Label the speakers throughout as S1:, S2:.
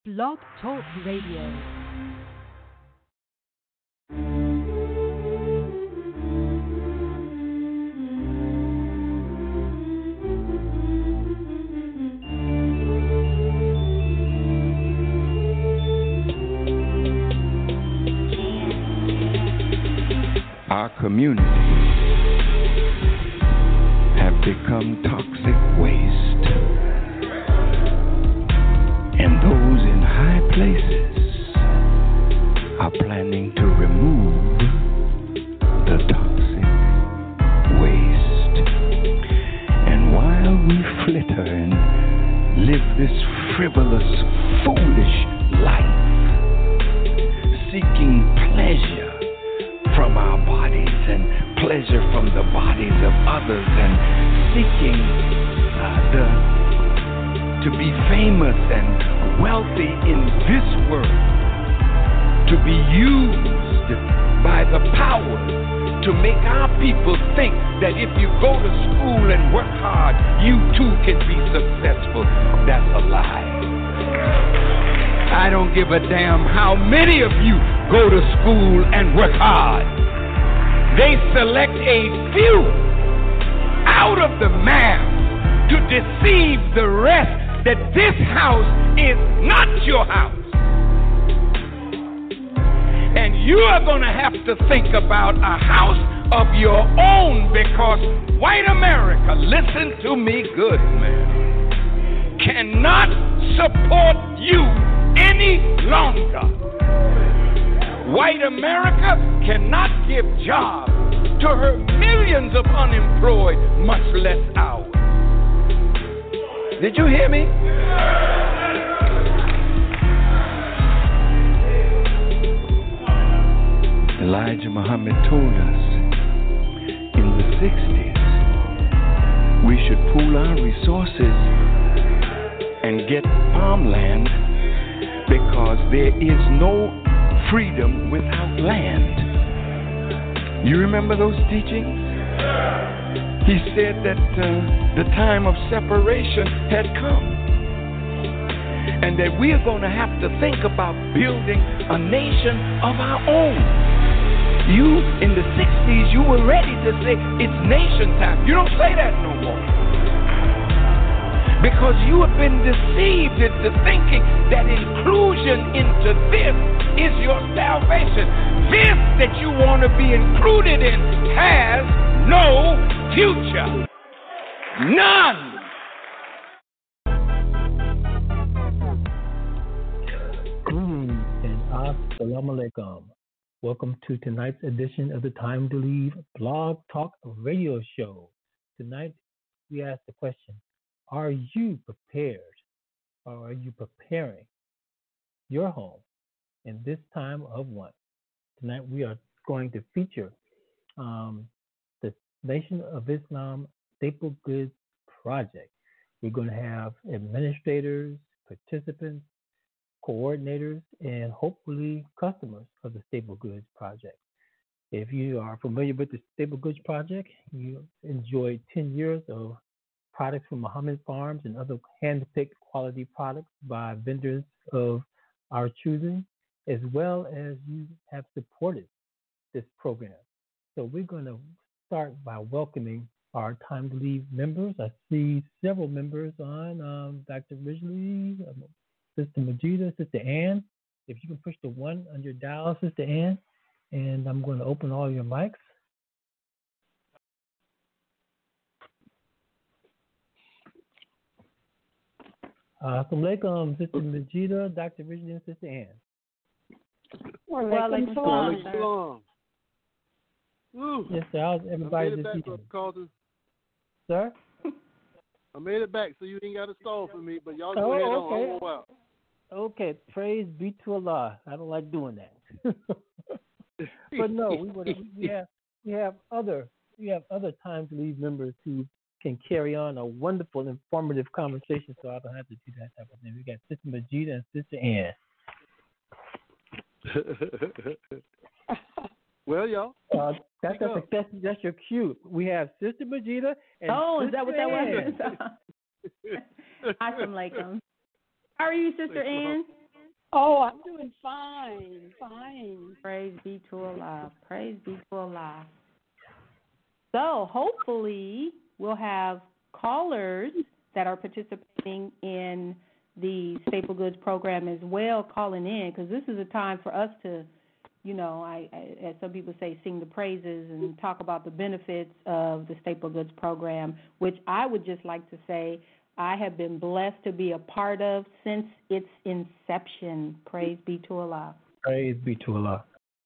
S1: Blog Talk Radio.
S2: Our communities have become toxic waste, and those in high places are planning to remove the toxic waste. And while we flitter and live this frivolous, foolish life, seeking pleasure from our bodies and pleasure from the bodies of others, and seeking to be famous and wealthy in this world, to be used by the power to make our people think that if you go to school and work hard, you too can be successful. That's a lie. I don't give a damn how many of you go to school and work hard. They select a few out of the mass to deceive the rest that this house is not your house. And you are going to have to think about a house of your own, because white America, listen to me good, man, cannot support you any longer. White America cannot give jobs to her millions of unemployed, much less ours. Did you hear me? Elijah Muhammad told us in the 60s we should pool our resources and get farmland, because there is no freedom without land. You remember those teachings? He said that the time of separation had come, and that we are going to have to think about building a nation of our own. You, in the 60s, you were ready to say it's nation time. You don't say that no more, because you have been deceived into thinking that inclusion into this is your salvation. This that you want to be included in has no future. None.
S3: And assalamu alaikum. Welcome to tonight's edition of the Time to Leave Blog Talk Radio Show. Tonight we ask the question, are you prepared, or are you preparing your home in this time of want? Tonight we are going to feature the Nation of Islam Staple Goods Project. We're going to have administrators, participants, coordinators, and hopefully customers of the Staple Goods Project. If you are familiar with the Staple Goods Project, you enjoyed 10 years of products from Muhammad Farms and other hand-picked quality products by vendors of our choosing, as well as you have supported this program. So we're going to start by welcoming our Time to Leave members. I see several members on, Dr. Ridgely, Sister Majida, Sister Ann. If you can push the one on your dial, Sister Ann, and I'm going to open all your mics. Assalamu alaikum, Sister Majida, Dr. Ridgely, and Sister Ann.
S4: Walaikum salam.
S3: Yes, sir. How's everybody this evening? Sir?
S4: I made it back, so you ain't got to stall for me, but y'all go ahead on. I'll go out.
S3: Okay, praise be to Allah. I don't like doing that. But no, we have other Time to Leave members who can carry on a wonderful, informative conversation, so I don't have to do that type of thing. We got Sister Majida and Sister Ann.
S4: Well, y'all.
S3: That's your cue. We have Sister Majida and
S5: Sister
S3: is that what that
S5: was? Assalamu alaikum. How are you, Sister Ann? Oh, I'm doing fine, fine.
S6: Praise be to Allah. Praise be to Allah. So hopefully we'll have callers that are participating in the Staple Goods program as well calling in, because this is a time for us to, you know, as some people say, sing the praises and talk about the benefits of the Staple Goods program, which I would just like to say I have been blessed to be a part of since its inception. Praise be to Allah.
S3: Praise be to Allah.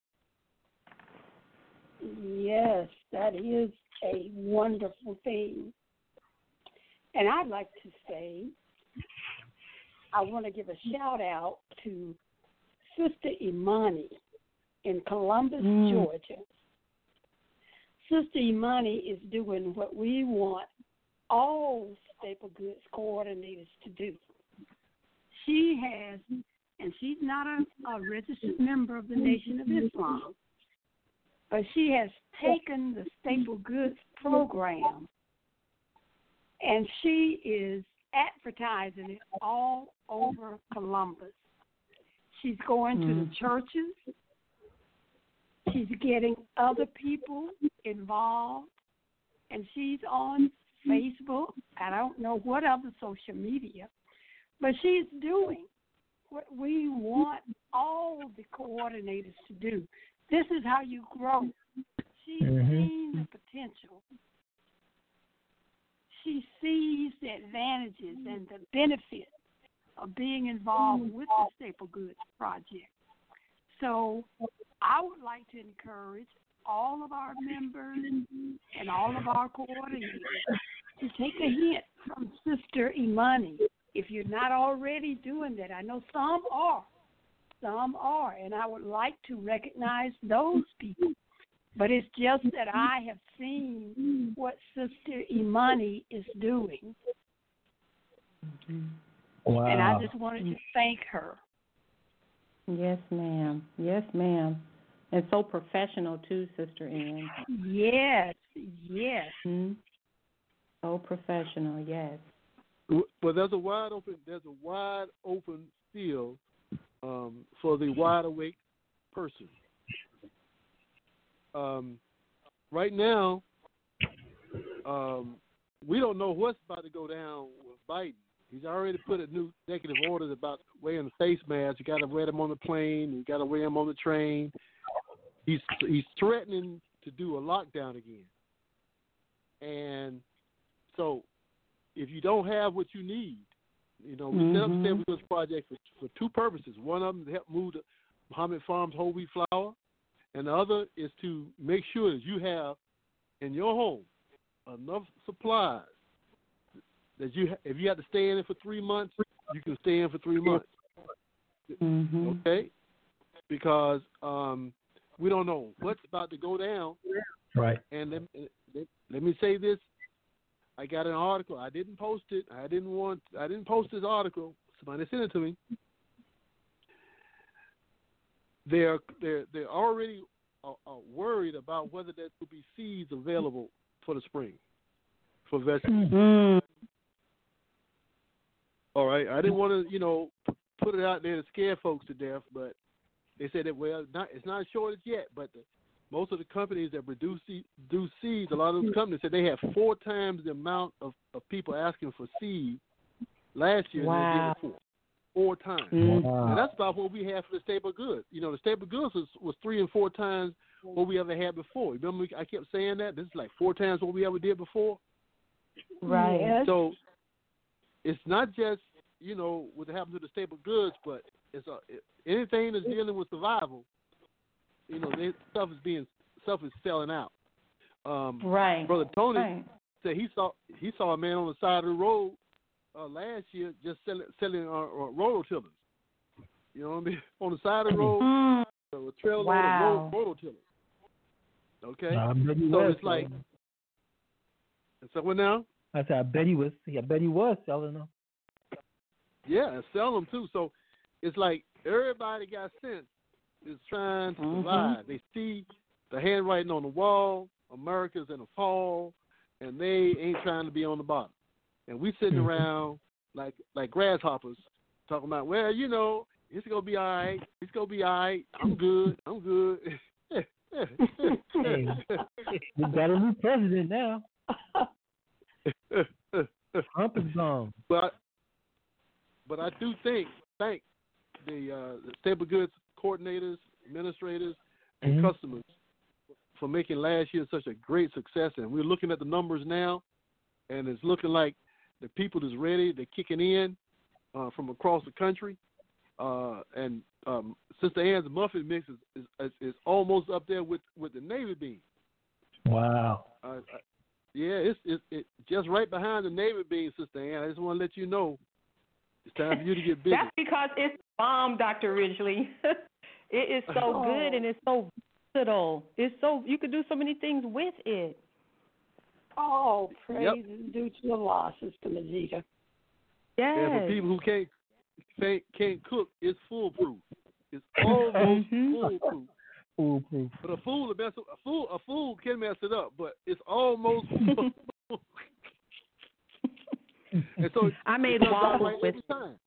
S5: Yes, that is a wonderful thing. And I'd like to say, I want to give a shout out to Sister Imani in Columbus, Georgia. Sister Imani is doing what we want all Staple Goods coordinators to do. She has, and she's not a registered member of the Nation of Islam, but she has taken the Staple Goods program and she is advertising it all over Columbus. She's going to the churches. She's getting other people involved, and she's on Facebook. I don't know what other social media, but she's doing what we want all the coordinators to do. This is how you grow. She's seen the potential. She sees the advantages and the benefits of being involved with the Staple Goods Project. So I would like to encourage all of our members and all of our coordinators to take a hint from Sister Imani. If you're not already doing that, I know some are, and I would like to recognize those people. But it's just that I have seen what Sister Imani is doing.
S3: Wow.
S5: And I just wanted to thank her.
S6: Yes, ma'am. Yes, ma'am. And so professional, too, Sister Ann.
S5: Yes, yes.
S6: Mm-hmm. So professional, yes.
S4: Well, there's a wide open field for the wide awake person. Right now, we don't know what's about to go down with Biden. He's already put a new executive order about wearing the face mask. You got to wear them on the plane. You got to wear them on the train. He's threatening to do a lockdown again. And so, if you don't have what you need, you know, we set up the Staple Goods Project for two purposes. One of them is to help move the Muhammad Farms whole wheat flour, and the other is to make sure that you have in your home enough supplies that if you have to stay in it for 3 months, you can stay in for 3 months. Okay? Because we don't know what's about to go down.
S3: Right.
S4: And let me say this. I got an article. I didn't post it. I didn't post this article. Somebody sent it to me. They're already worried about whether there will be seeds available for the spring for vegetables. All right. I didn't want to, put it out there to scare folks to death, but they said that it's not a shortage yet. But most of the companies that produce seeds, a lot of those companies said they had 4 times the amount of people asking for seeds last year than they did before. 4 times.
S3: Wow.
S4: And that's about what we had for the Staple Goods. The Staple Goods was 3 and 4 times what we ever had before. Remember, I kept saying that? This is like 4 times what we ever did before.
S6: Right.
S5: Yes.
S4: So it's not just, what happened to the Staple Goods, but it's anything that's dealing with survival, stuff is selling out.
S6: Right.
S4: Brother Tony said he saw a man on the side of the road last year just selling rototillers. You know what I mean? On the side of the road, with a trailer load of rototillers. Okay? So it's like, so what now?
S3: I said, I bet he was selling them.
S4: Yeah, and sell them too. So it's like everybody got sense is trying to survive. They see the handwriting on the wall, America's in a fall, and they ain't trying to be on the bottom. And we sitting around like grasshoppers talking about, well, It's gonna be all right. It's gonna be all right. I'm good.
S3: Hey, we got a new president now. Trump is gone.
S4: But I do thank the staple goods coordinators, administrators, and customers for making last year such a great success. And we're looking at the numbers now, and it's looking like the people is ready. They're kicking in from across the country. And Sister Ann's muffin mix is almost up there with the Navy bean.
S3: Wow.
S4: Yeah, it's just right behind the Navy bean, Sister Ann. I just want to let you know it's time for you to get busy.
S6: That's because it's bomb, Dr. Ridgely. It is so good and it's so versatile. You could do so many things with it.
S5: Oh, praise is due to Allah, Sister Majida.
S6: Yes.
S4: And for people who can't cook, it's foolproof. It's almost foolproof.
S3: Foolproof.
S4: But a fool can mess it up, but it's almost foolproof. And so
S6: I made waffles
S4: right
S6: with
S4: every time.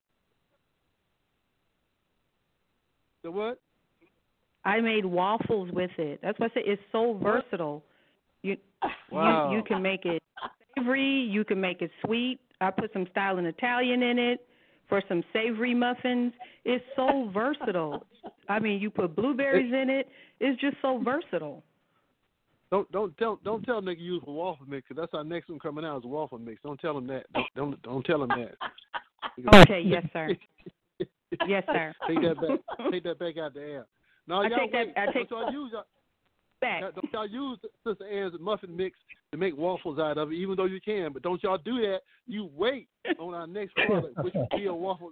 S4: The what?
S6: I made waffles with it. That's why I say it's so versatile. You can make it savory. You can make it sweet. I put some Style and Italian in it for some savory muffins. It's so versatile. I mean, you put blueberries in it. It's just so versatile.
S4: Don't tell nigga use for waffle mix, 'cause that's our next one coming out is waffle mix. Don't tell him that. Don't tell him that.
S6: Okay, yes sir. Yes sir.
S4: Take that back out the air. No,
S6: I
S4: y'all
S6: take that.
S4: wait.
S6: I take
S4: Don't y'all use
S6: back.
S4: Don't y'all use Sister Ann's muffin mix to make waffles out of it, even though you can. But don't y'all do that. You wait on our next product, which will be a waffle.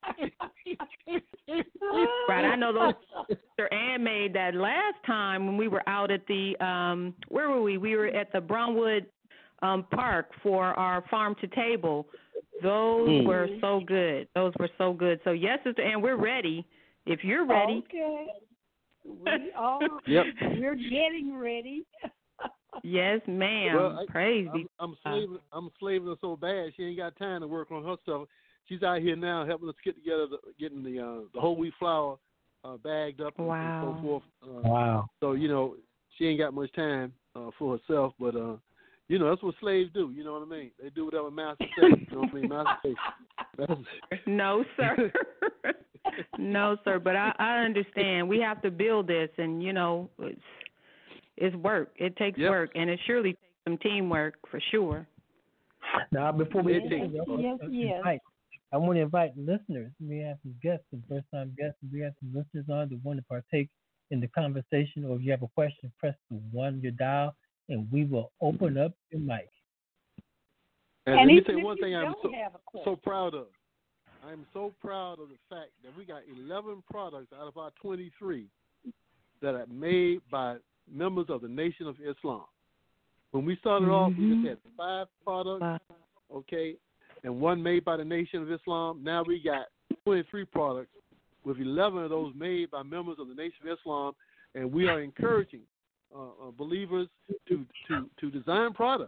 S6: Right, I know those. Sister Ann made that last time when we were out at the where were we? We were at the Brownwood Park for our farm to table. Those were so good. Those were so good. So yes, Sister Ann, we're ready. If you're ready.
S5: Okay. We are.
S4: Yep.
S5: We're getting ready.
S6: Yes, ma'am.
S4: Well,
S6: Praise be.
S4: I'm slaving her so bad she ain't got time to work on her stuff. She's out here now helping us get together, getting the whole wheat flour bagged up and so forth.
S3: Wow.
S4: So she ain't got much time for herself, but that's what slaves do. You know what I mean? They do whatever master says. You know what I mean? Master says.
S6: No, sir. No, sir. But I understand. We have to build this, and it's work. It takes work, and it surely takes some teamwork for sure.
S3: Now, before we
S5: yes.
S3: I want to invite listeners. We have some guests, some first-time guests. We have some listeners on that want to partake in the conversation, or if you have a question, press the 1 your dial, and we will open up your mic.
S4: And let me say one thing I'm so proud of. I'm so proud of the fact that we got 11 products out of our 23 that are made by members of the Nation of Islam. When we started off, we just had 5 products, okay, and 1 made by the Nation of Islam. Now we got 23 products with 11 of those made by members of the Nation of Islam, and we are encouraging believers to design products,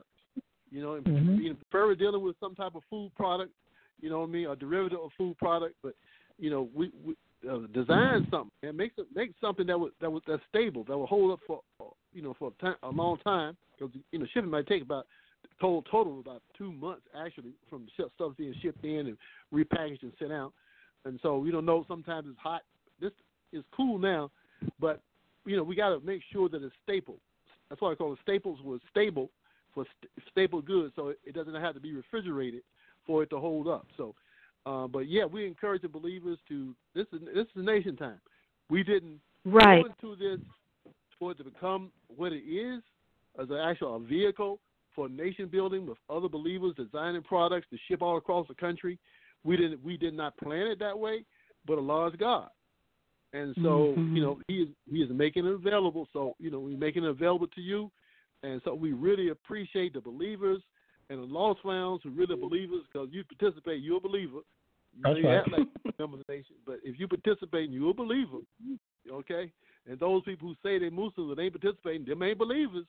S4: and prefer dealing with some type of food product, a derivative of food product, but we design something and make something that's stable, that will hold up for a long time, because shipping might take about total about 2 months actually from the stuff being shipped in and repackaged and sent out, and so we don't know. Sometimes it's hot. This is cool now, but we got to make sure that it's staple. That's why I call it staples. Was stable for staple goods, so it doesn't have to be refrigerated for it to hold up. So, but yeah, we encourage the believers to. This is nation time. We didn't go into this for it to become what it is, as a vehicle for nation building with other believers designing products to ship all across the country. We did not plan it that way, but Allah is God, and so He is making it available. So we're making it available to you, and so we really appreciate the believers and the lost founds who really are believers, because you participate, you're a believer. You act like a member of the nation, but if you participate, you're a believer, okay? And those people who say they're Muslims and ain't participating, them ain't believers.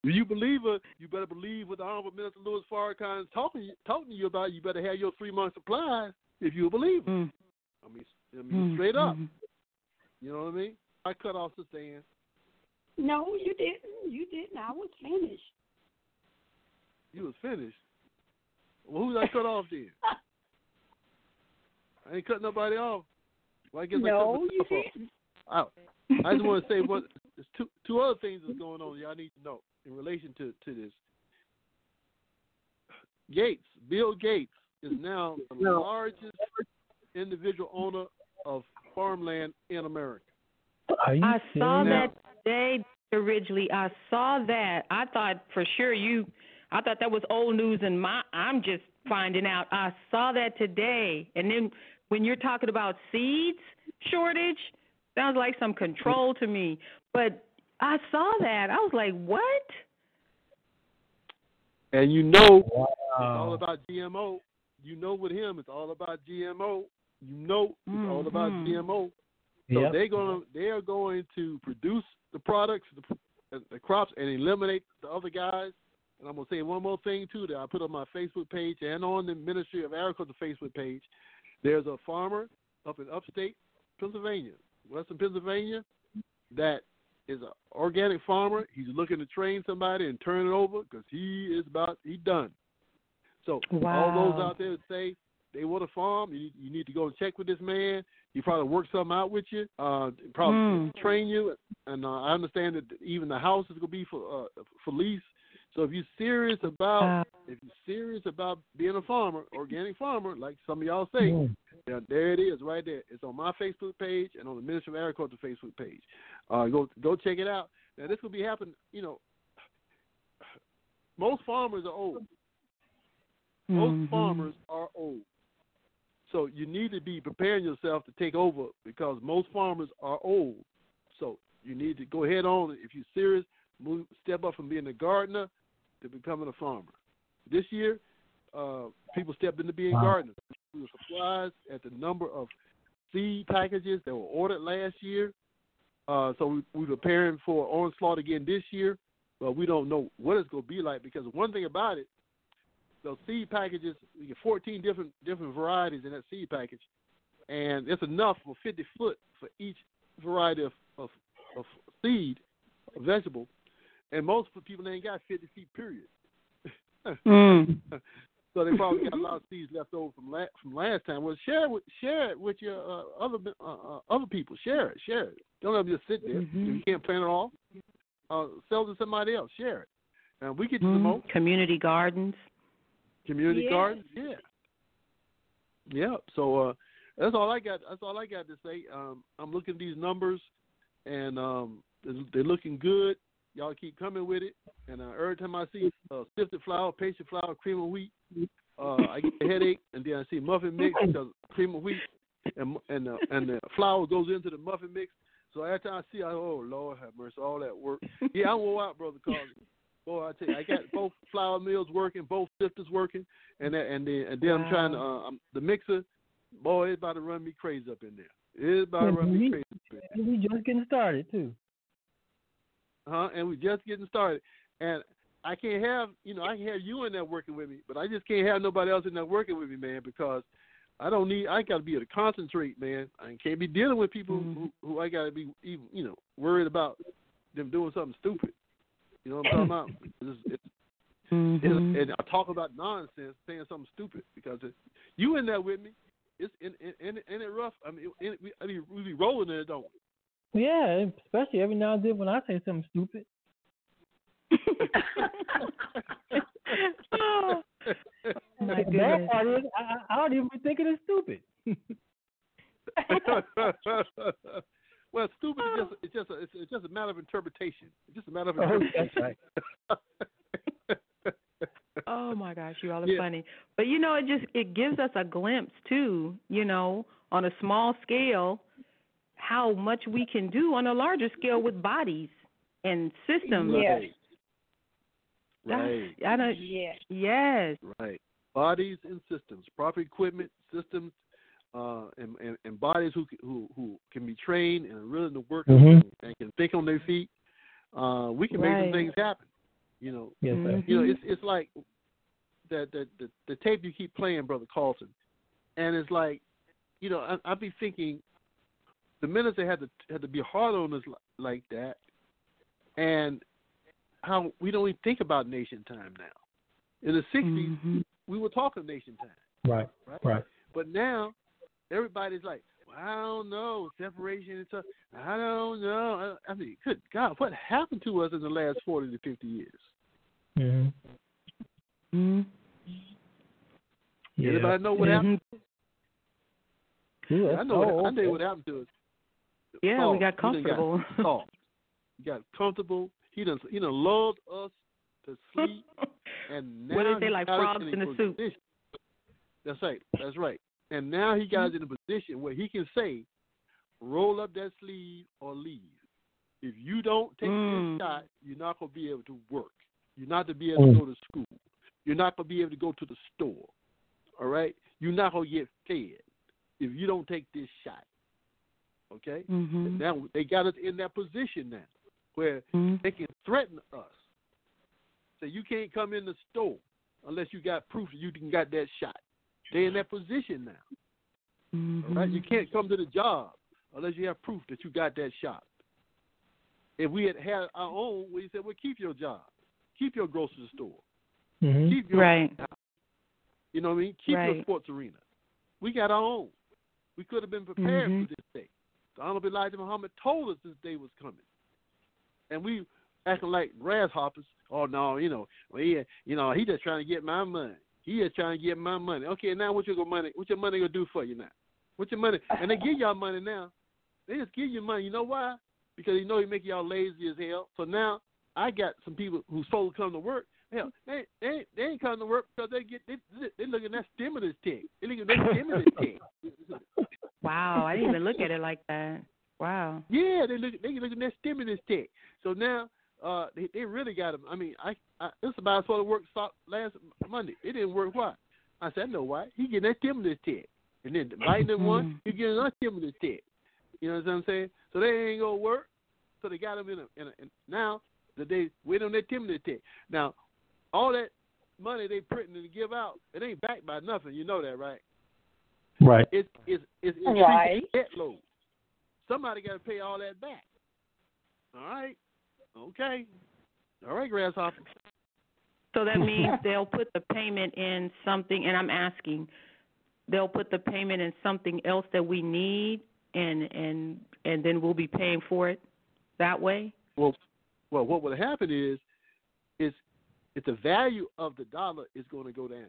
S4: Do you believe her? You better believe what the Honorable Minister Louis Farrakhan is talking to you about. You better have your 3-month supplies if you believe her. I mean, straight up. You know what I mean? I cut off the stand.
S5: No, you didn't. You didn't. I was finished.
S4: You was finished. Well, who did I cut off then? I ain't cut nobody off. Well, I guess
S5: no,
S4: I cut myself
S5: you
S4: off. I just want to say there's two other things that's going on y'all need to know in relation to this. Bill Gates is now the largest individual owner of farmland in America.
S6: I saw that today, Mr. Ridgely. I saw that. I thought for sure I thought that was old news, and I'm just finding out. I saw that today. And then when you're talking about seeds shortage, sounds like some control to me. But I saw that. I was like, what?
S4: And it's all about GMO. You know with him, it's all about GMO. You know it's all about GMO. So they are going to produce the products, the crops, and eliminate the other guys. And I'm going to say one more thing, too, that I put on my Facebook page and on the Ministry of Agriculture Facebook page. There's a farmer up in upstate Pennsylvania, western Pennsylvania, that is an organic farmer. He's looking to train somebody and turn it over because he's done. So all those out there that say they want to farm, you need to go and check with this man. He probably work something out with you, probably train you. And I understand that even the house is going to be for lease. So if you're serious about being a farmer, organic farmer, like some of y'all say, there it is right there. It's on my Facebook page and on the Ministry of Agriculture Facebook page. Go check it out. Now this will be happening. Most farmers are old. Most farmers are old. So you need to be preparing yourself to take over because most farmers are old. So you need to go ahead on. If you're serious, step up from being a gardener to becoming a farmer. This year, people stepped into being gardeners. We were surprised at the number of seed packages that were ordered last year. So we're preparing for onslaught again this year, but we don't know what it's going to be like because one thing about it, those seed packages, you get 14 different varieties in that seed package, and it's enough for 50 foot for each variety of seed, of vegetable, and most people ain't got 50 feet, period. So they probably got a lot of seeds left over from last time. Well, share it with your other people. Share it. Don't ever just sit there. If you can't plant it all, sell it to somebody else. Share it, and we get you some more.
S6: Community gardens.
S4: Gardens, yeah. So that's all I got. That's all I got to say. I'm looking at these numbers, and they're looking good. Y'all keep coming with it. And every time I see sifted flour, pasted flour, cream of wheat, I get a headache. And then I see muffin mix because cream of wheat and the flour goes into the muffin mix. So after I see, oh Lord have mercy, all that work. Yeah, I'm wore out, Brother Carly. Boy, I tell you, I got both flour mills working, both sifters working, and then I'm trying to the mixer. Boy, it's about to run me crazy up in there. It's about to run me crazy up in there.
S3: And we just getting started too.
S4: And we just getting started. And I can't have I can have you in there working with me, but I just can't have nobody else in there working with me, man, because I got to be able to concentrate, man. I can't be dealing with people who I got to be even worried about them doing something stupid. You know what I'm talking about? And I talk about nonsense, saying something stupid because you in there with me. It's in it rough. I mean, we be rolling in it, don't we?
S3: Yeah, especially every now and then when I say something stupid.
S6: Oh, my goodness.
S3: That part is, I don't even be thinking it's stupid.
S4: Well, stupid is just a matter of interpretation. It's just a matter of interpretation.
S3: That's right.
S6: Oh my gosh, you all are funny. But it gives us a glimpse too, on a small scale, how much we can do on a larger scale with bodies and systems.
S4: Right.
S6: Yes.
S4: Right. Bodies and systems, proper equipment, systems, and bodies who can be trained and are willing to work and can think on their feet. We can make some things happen. You know,
S3: Yes, sir.
S4: you know, it's like the tape you keep playing, Brother Carlton, and it's like, you know, I be thinking the minister had to be hard on us like that, and how we don't even think about nation time now. In the 60s, we were talking nation time.
S3: Right.
S4: But now, everybody's like, well, I don't know, separation and stuff. I don't know. I mean, good God, what happened to us in the last 40 to 50 years?
S3: Mm-hmm. Yeah.
S4: Anybody know what happened?
S3: Yeah.
S4: I know. I know what happened to us.
S6: Yeah,
S4: Saul,
S6: we got comfortable.
S4: He got comfortable. He done lulled us to sleep, and now
S6: what did they
S4: he
S6: like
S4: got
S6: frogs
S4: us
S6: in
S4: a
S6: the soup?
S4: position. That's right. That's right. And now he got us in a position where he can say, "Roll up that sleeve or leave. If you don't take this shot, you're not gonna be able to work. You're not to be able to go to school. You're not gonna be able to go to the store. All right? You're not gonna get fed if you don't take this shot." Okay? And now they got us in that position now where they can threaten us. Say, you can't come in the store unless you got proof that you got that shot. They're in that position now. All right? You can't come to the job unless you have proof that you got that shot. If we had our own, we said, well, keep your job. Keep your grocery store. Keep your you know what I mean? Keep your sports arena. We got our own. We could have been prepared for this day. The Honorable Elijah Muhammad told us this day was coming. And we acting like grasshoppers. Oh, no, you know, he just trying to get my money. He just trying to get my money. Okay, now what your money going to do for you now? What's your money? And they give y'all money now. They just give you money. You know why? Because he make y'all lazy as hell. So now I got some people who's supposed to come to work. Hell, they ain't coming to work because they looking at that stimulus check. They looking at that stimulus check.
S6: Wow, I didn't even look at it like that. Wow.
S4: Yeah, they looking at that stimulus check. So now they really got them. I mean, this is about supposed to work last Monday. It didn't work. Why? I said, I know why. He getting that stimulus check, and then Biden one, he getting another stimulus check. You know what I'm saying? So they ain't gonna work. So they got them in now that they wait on that stimulus check. Now, all that money they printing and give out, it ain't backed by nothing. You know that, right?
S3: Right.
S4: It's increasing debt load. Somebody got to pay all that back. All right. Okay. All right, Grasshopper.
S6: So that means they'll put the payment in something, and I'm asking, they'll put the payment in something else that we need, and then we'll be paying for it that way?
S4: Well, what will happen is the value of the dollar is going to go down.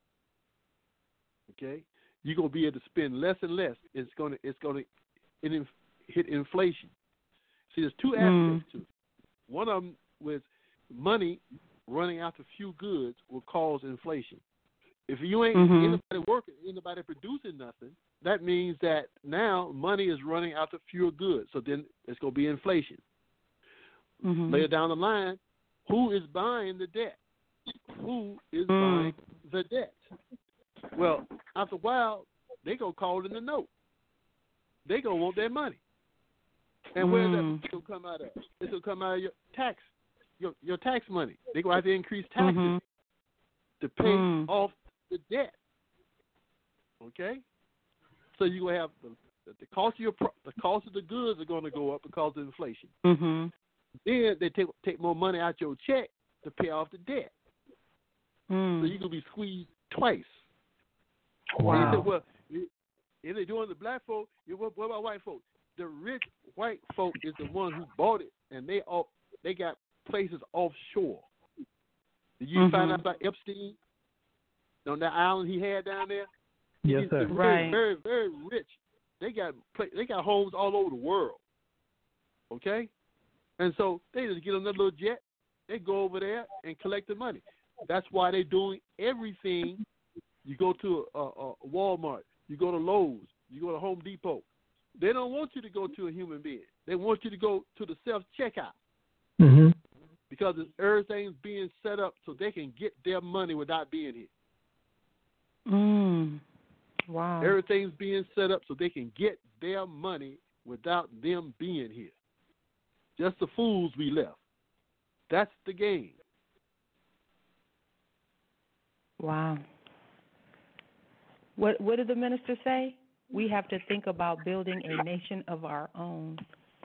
S4: Okay, you're going to be able to spend less and less. It's going to hit inflation. See, there's two aspects to it. One of them with money running after few goods will cause inflation. If you ain't anybody working, anybody producing nothing, that means that now money is running after fewer goods. So then it's going to be inflation. Later down the line, who is buying the debt? Who is buying the debt? Well, after a while, they're going to call it in the note. They're going to want their money. And where is that going to come out of? It's going to come out of your tax, your tax money. They're going to have to increase taxes to pay off the debt. Okay? So you're going to have the cost of the cost of the goods are going to go up because of inflation. Then they take more money out your check to pay off the debt. So you're going to be squeezed twice.
S3: Wow.
S4: And you say, well, if they're doing the black folk, what about white folk? The rich white folk is the one who bought it, and they got places offshore. Did you find out about Epstein on that island he had down there?
S3: Yes, sir.
S4: Very, very, very rich. They got homes all over the world. Okay, and so they just get on that little jet. They go over there and collect the money. That's why they're doing everything. You go to a Walmart, you go to Lowe's, you go to Home Depot. They don't want you to go to a human being. They want you to go to the self-checkout. Because everything's being set up so they can get their money without being here.
S6: Wow.
S4: Everything's being set up so they can get their money without them being here. Just the fools we left. That's the game.
S6: Wow. What did the minister say? We have to think about building a nation of our own.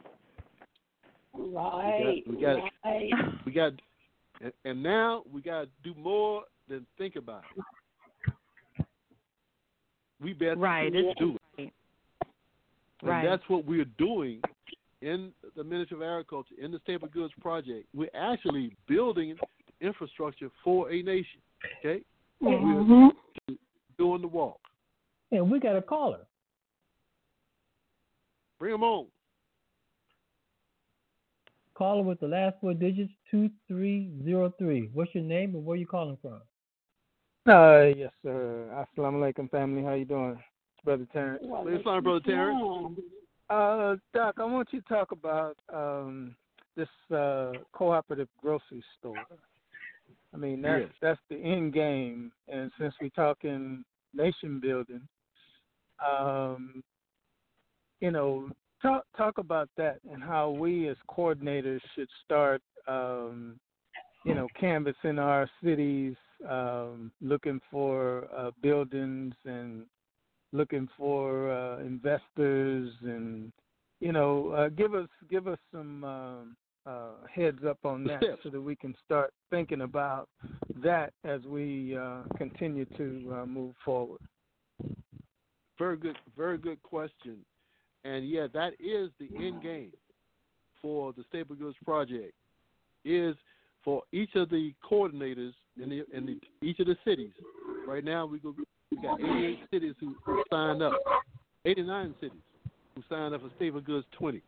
S5: Right.
S4: We got, and now we got to do more than think about it. We better do it.
S6: Right.
S4: And that's what we're doing in the Ministry of Agriculture, in the Staple Goods Project. We're actually building infrastructure for a nation. Okay?
S5: Mm-hmm.
S4: We're doing the walk.
S3: And we got a caller.
S4: Bring them on.
S3: Caller with the last four digits, 2303. What's your name and where you calling from?
S7: Yes, sir. Assalamu alaikum, family. How you doing? Brother Terrence.
S4: It's fine, Brother Terrence.
S7: Doc, I want you to talk about this cooperative grocery store. I mean, that's the end game. And since we're talking nation building, talk about that and how we as coordinators should start, canvassing our cities, looking for buildings and looking for investors, and give us some heads up on that so that we can start thinking about that as we continue to move forward.
S4: Very good question. And yeah, that is the end game for the Staple Goods Project, is for each of the coordinators in each of the cities. Right now we got 88 cities who signed up, 89 cities who signed up for Staple Goods 20.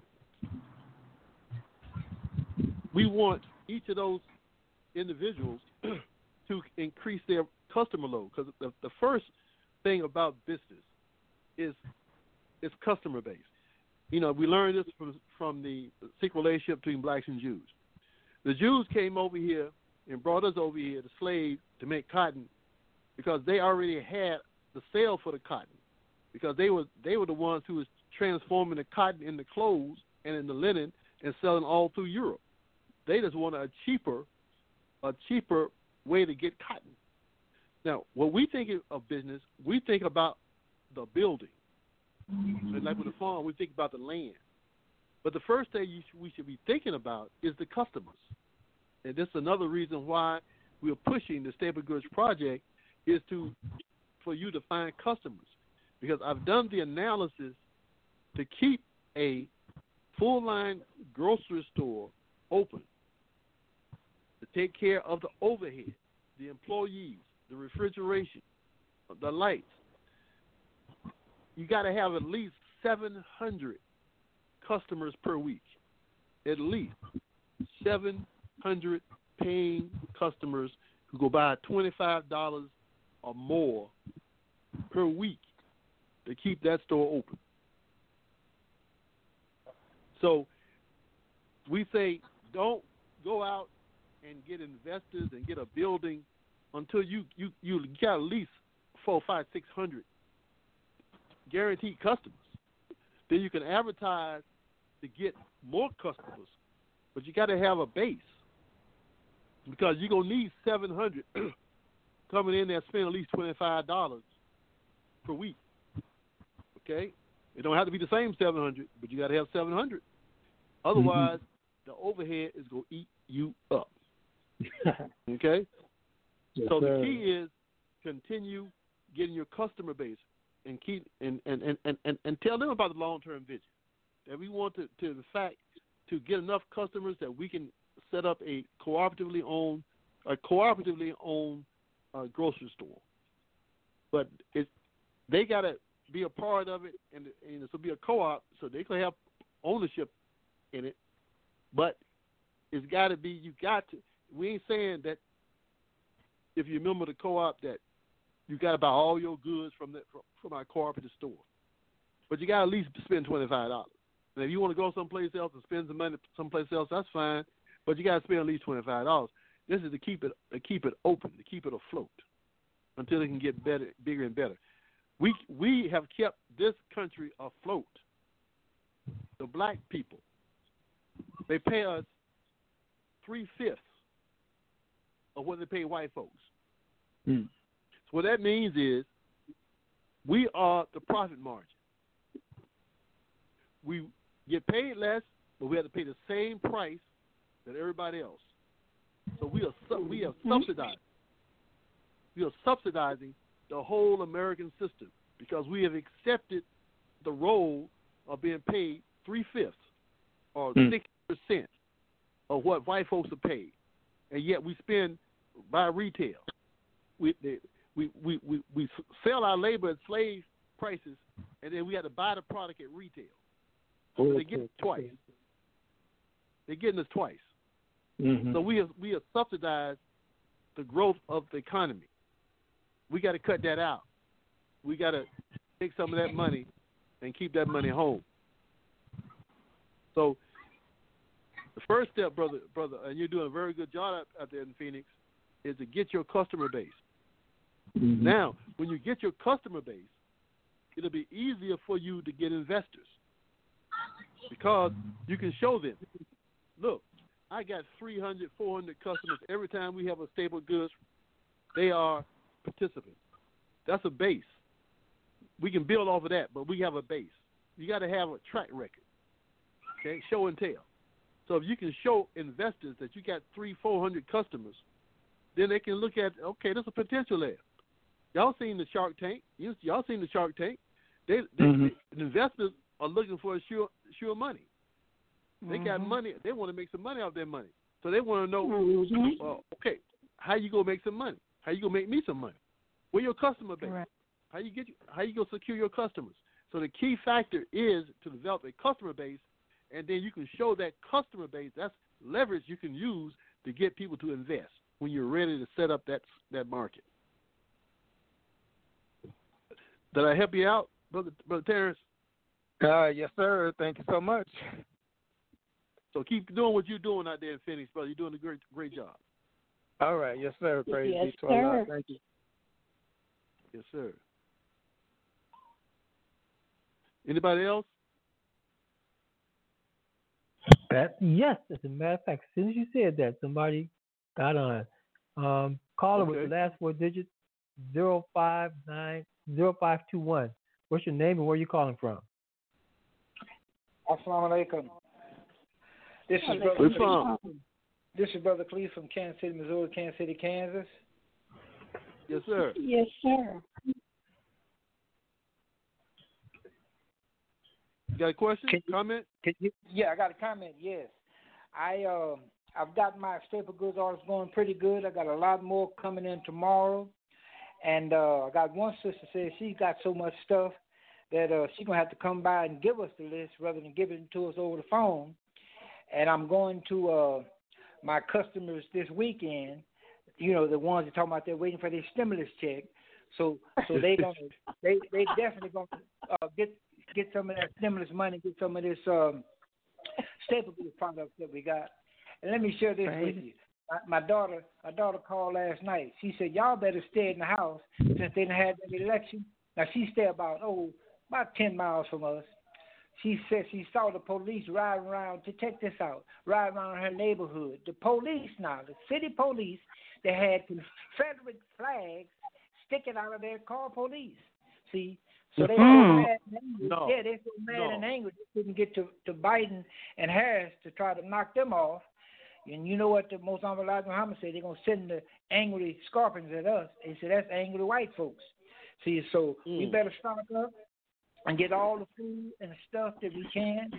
S4: We want each of those individuals to increase their customer load, because the first thing about business is customer base. We learned this from the secret relationship between blacks and Jews. The Jews came over here and brought us over here, the slaves, to make cotton, because they already had the sale for the cotton, because they were the ones who was transforming the cotton into clothes and into linen and selling all through Europe. They just wanted a cheaper way to get cotton. Now, when we think of business, we think about the building. And like with the farm, we think about the land. But the first thing we should be thinking about is the customers. And this is another reason why we're pushing the Staple Goods Project, is for you to find customers. Because I've done the analysis to keep a full-line grocery store open, to take care of the overhead, the employees, the refrigeration, the lights. You got to have at least 700 customers per week. At least 700 paying customers who go buy $25 or more per week to keep that store open. So we say, don't go out and get investors and get a building until you got at least 400, 500, 600 guaranteed customers. Then you can advertise to get more customers, but you got to have a base, because you're going to need 700 coming in there spending at least $25 per week. Okay? It don't have to be the same 700, but you got to have 700. Otherwise, the overhead is going to eat you up. Okay?
S7: Yes,
S4: so
S7: sir.
S4: The key is continue getting your customer base and keep and tell them about the long-term vision. That we want to the fact to get enough customers that we can set up a cooperatively owned grocery store. But they got to be a part of it, and this will be a co-op, so they can have ownership in it. But it's got to be, we ain't saying that if you remember the co-op that you got to buy all your goods from our cooperative store. But you got to at least spend $25. And if you want to go someplace else and spend some money someplace else, that's fine. But you got to spend at least $25. This is to keep it open, to keep it afloat until it can get better, bigger and better. We have kept this country afloat. The black people, they pay us 3/5 of what they pay white folks.
S7: Mm.
S4: So what that means is we are the profit margin. We get paid less, but we have to pay the same price that everybody else. So we are subsidized. We are subsidizing the whole American system because we have accepted the role of being paid 3/5 or 60% of what white folks are paid, and yet we spend by retail. We sell our labor at slave prices, and then we have to buy the product at retail. So they get it twice. They're getting us twice.
S7: Mm-hmm.
S4: So we have subsidized the growth of the economy. We got to cut that out. We got to take some of that money and keep that money home. So the first step, brother, and you're doing a very good job out there in Phoenix, is to get your customer base.
S7: Mm-hmm.
S4: Now, when you get your customer base, it'll be easier for you to get investors because you can show them, look, I got 300, 400 customers. Every time we have a staple goods, they are participants. That's a base. We can build off of that, but we have a base. You got to have a track record, okay, show and tell. So if you can show investors that you got 300-400 customers, then they can look at, okay, there's a potential there. Y'all seen the Shark Tank? Y'all seen the Shark Tank? The investors are looking for sure money. They got money. They want to make some money off their money. So they want to know, okay, how you gonna make some money? How you gonna make me some money? Where your customer base?
S6: Right.
S4: How you gonna secure your customers? So the key factor is to develop a customer base, and then you can show that customer base. That's leverage you can use to get people to invest when you're ready to set up that market. Did I help you out, Brother Terrence?
S7: Yes, sir. Thank you so much.
S4: So keep doing what you're doing out there in Phoenix, brother. You're doing a great job.
S7: All right. Yes, sir. Praise
S5: Yes,
S7: be to Allah.
S5: sir.
S7: Thank you.
S4: Yes, sir. Anybody else?
S3: Yes, as a matter of fact, as soon as you said that, somebody got on. Caller with the last four digits, 0521. What's your name and where you calling from?
S8: Assalamu alaikum. This is Brother Cleve from Kansas City, Missouri, Kansas City, Kansas.
S4: Yes, sir.
S5: Yes, sir.
S4: You got a question? Comment?
S8: Yeah, I got a comment. Yes, I've got my staple goods orders going pretty good. I got a lot more coming in tomorrow, and I got one sister says she's got so much stuff that she's gonna have to come by and give us the list rather than giving it to us over the phone. And I'm going to my customers this weekend. You know, the ones that talking about they're waiting for their stimulus check. So they definitely gonna get some of that stimulus money, get some of this staple goods products that we got. And let me share this with you. My daughter called last night. She said, y'all better stay in the house since they didn't have that election. Now she stay about 10 miles from us. She said she saw the police riding around, to check this out, riding around her neighborhood. The police now, the city police, they had Confederate flags sticking out of their car police. See? So they so mad and angry.
S4: No.
S8: Yeah, they're so mad and angry they couldn't get to Biden and Harris to try to knock them off. And you know what the Most Honorable Elijah Muhammad said? They're going to send the angry scorpions at us. He said, that's angry white folks. See, so we better stock up and get all the food and stuff that we can.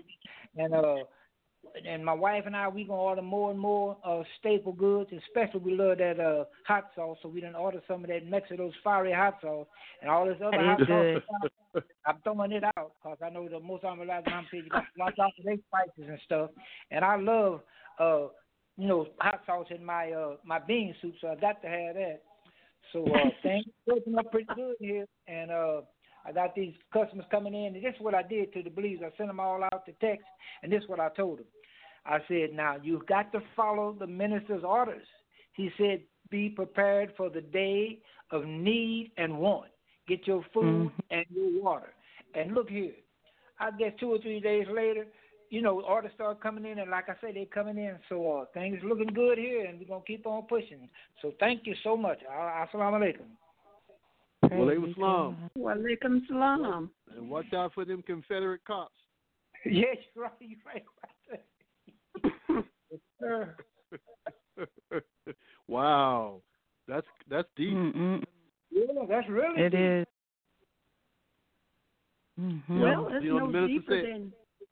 S8: And my wife and I, we going to order more and more staple goods. Especially we love that hot sauce, so we done order some of that Mexico's fiery hot sauce and all this other hot sauce. I'm throwing it out because I know the Most Honorable Elijah Muhammad said you got to watch out for their spices and stuff. And I love hot sauce in my my bean soup, so I got to have that. So things working up pretty good here, and I got these customers coming in, and this is what I did to the believers. I sent them all out to text, and this is what I told them. I said, now you've got to follow the minister's orders. He said, be prepared for the day of need and want. Get your food and your water. And look here, I guess 2 or 3 days later, orders start coming in, and like I say, they're coming in. So things looking good here, and we're going to keep on pushing. So thank you so much. Assalamu alaikum.
S4: Walaikum salam.
S5: Walaikum salam.
S4: And watch out for them Confederate cops.
S8: Yes, you're right.
S4: Wow. That's deep.
S6: Mm-mm.
S8: Yeah, that's really
S6: It
S8: deep.
S6: is. Mm-hmm.
S5: Well, it's
S4: the
S5: no
S4: minister
S5: deeper
S4: said-
S5: than.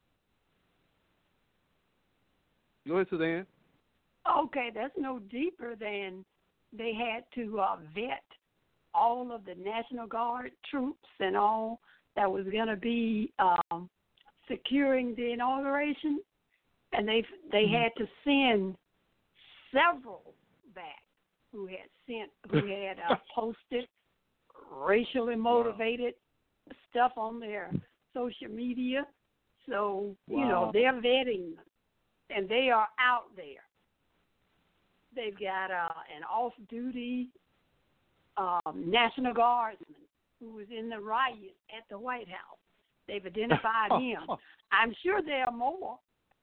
S4: Go ahead, Suzanne.
S5: Okay, that's no deeper than they had to vet all of the National Guard troops and all that was going to be securing the inauguration, and they had to send several back who had posted racially motivated stuff on their social media. So they're vetting them, and they are out there. They've got an off-duty National Guardsman who was in the riot at the White House. They've identified him. I'm sure there are more.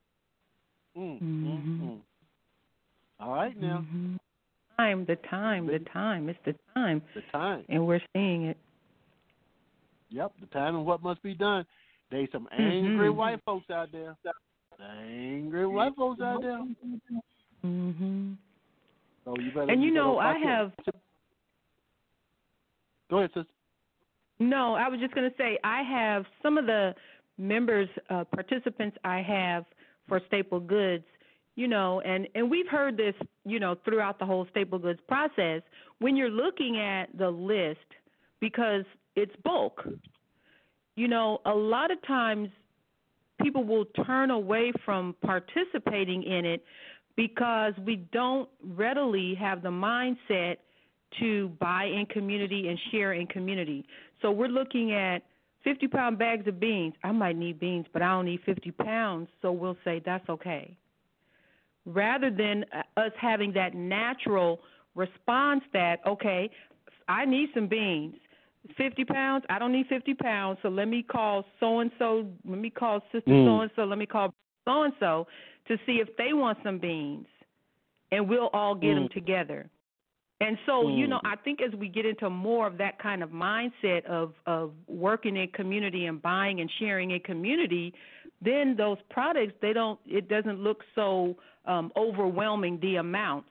S6: Mm-hmm.
S4: All right, now.
S6: Mm-hmm. The time. It's the time.
S4: The time.
S6: And we're seeing it.
S4: Yep, the time and what must be done. There's some angry white folks out there. Angry white folks out there.
S6: Mm-hmm.
S4: So you better.
S6: And
S4: I have. Go ahead, sister.
S6: No, I was just going to say I have some of the members, participants I have for Staple Goods, and we've heard this, throughout the whole Staple Goods process. When you're looking at the list, because it's bulk, a lot of times people will turn away from participating in it because we don't readily have the mindset to buy in community and share in community. So we're looking at 50-pound bags of beans. I might need beans, but I don't need 50 pounds, so we'll say that's okay. Rather than us having that natural response that, okay, I need some beans. 50 pounds, I don't need 50 pounds, so let me call so-and-so, let me call sister so-and-so, let me call so-and-so to see if they want some beans, and we'll all get them together. And so, I think as we get into more of that kind of mindset of working in community and buying and sharing in community, then those products, it doesn't look so overwhelming, the amounts.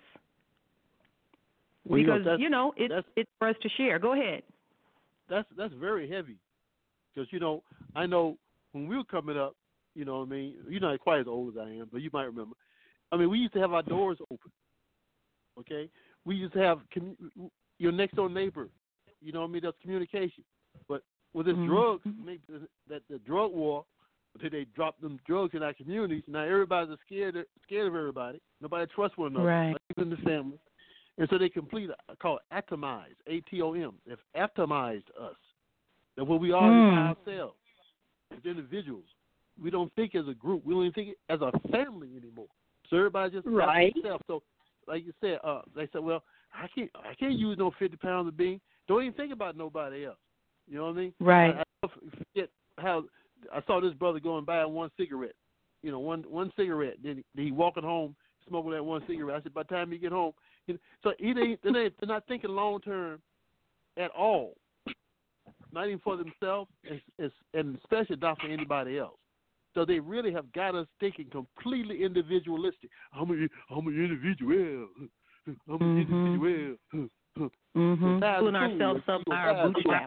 S4: Well,
S6: because, it's for us to share. Go ahead.
S4: That's very heavy because, I know when we were coming up, you're not quite as old as I am, but you might remember. We used to have our doors open, okay? We used to have your next door neighbor, that's communication. But with this drugs, that the drug war, until they dropped them drugs in our communities, now everybody's scared of everybody. Nobody trusts one another,
S6: right?
S4: Not even the family. And so they called atomized, A-T-O-M. They've atomized us. That what we are ourselves as individuals. We don't think as a group. We don't even think as a family anymore. So everybody just
S5: right.
S4: themselves. So like you said, they said, well, I can't use no 50 pounds of beans. Don't even think about nobody else. You know what I mean?
S6: Right.
S4: I forget how I saw this brother going by one cigarette. One cigarette. Then he walking home smoking that one cigarette. I said, by the time you get home, so they're not thinking long term at all. Not even for themselves, and especially not for anybody else. So they really have got us thinking completely individualistic. I'm an individual. I'm an individual.
S6: Pulling ourselves up by our bootstrap.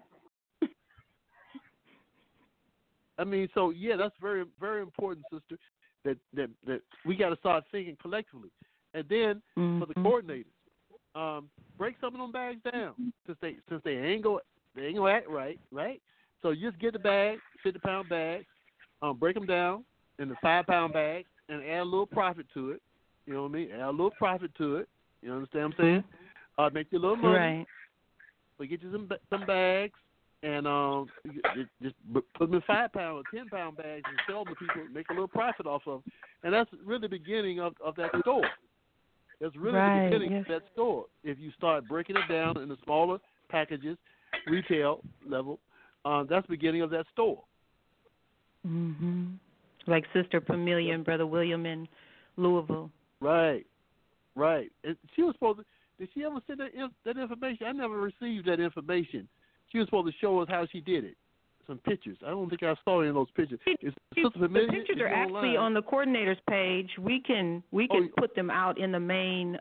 S4: So yeah, that's very, very important, sister. That we got to start thinking collectively, and then for the coordinators, break some of them bags down since they ain't gonna act right. So you just get the bag, 50-pound bags. Break them down in the 5-pound bags and add a little profit to it. You know what I mean? Add a little profit to it. You understand what I'm saying? Make you a little money.
S6: Right.
S4: So get you some bags and just put them in 5-pound or 10-pound bags and sell them to people. Make a little profit off of them. And that's really the beginning of that store. That's really the beginning of that store. If you start breaking it down into smaller packages, retail level, that's the beginning of that store.
S6: like Sister Pamelia and Brother William in Louisville.
S4: Right. And she was supposed to. Did she ever send that information? I never received that information. She was supposed to show us how she did it. Some pictures. I don't think I saw any of those pictures.
S6: The pictures are actually on the coordinator's page. We can put them out in the main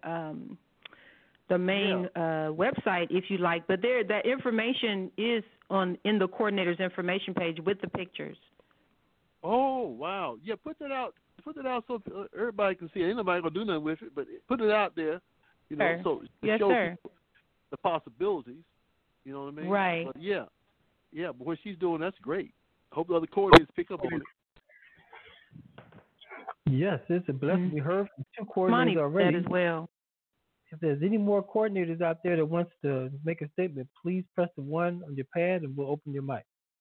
S6: website if you like. But that information is in the coordinator's information page with the pictures.
S4: Oh wow! Yeah, put that out. Put it out so everybody can see it. Ain't nobody gonna do nothing with it, but put it out there. You know, so to show people the possibilities. You know what I mean?
S6: Right.
S4: But yeah. But what she's doing, that's great. Hope the other coordinators pick up on it.
S3: Yes, it's a blessing. We heard from 2 coordinators already.
S6: That as well.
S3: If there's any more coordinators out there that wants to make a statement, please press the 1 on your pad and we'll open your mic.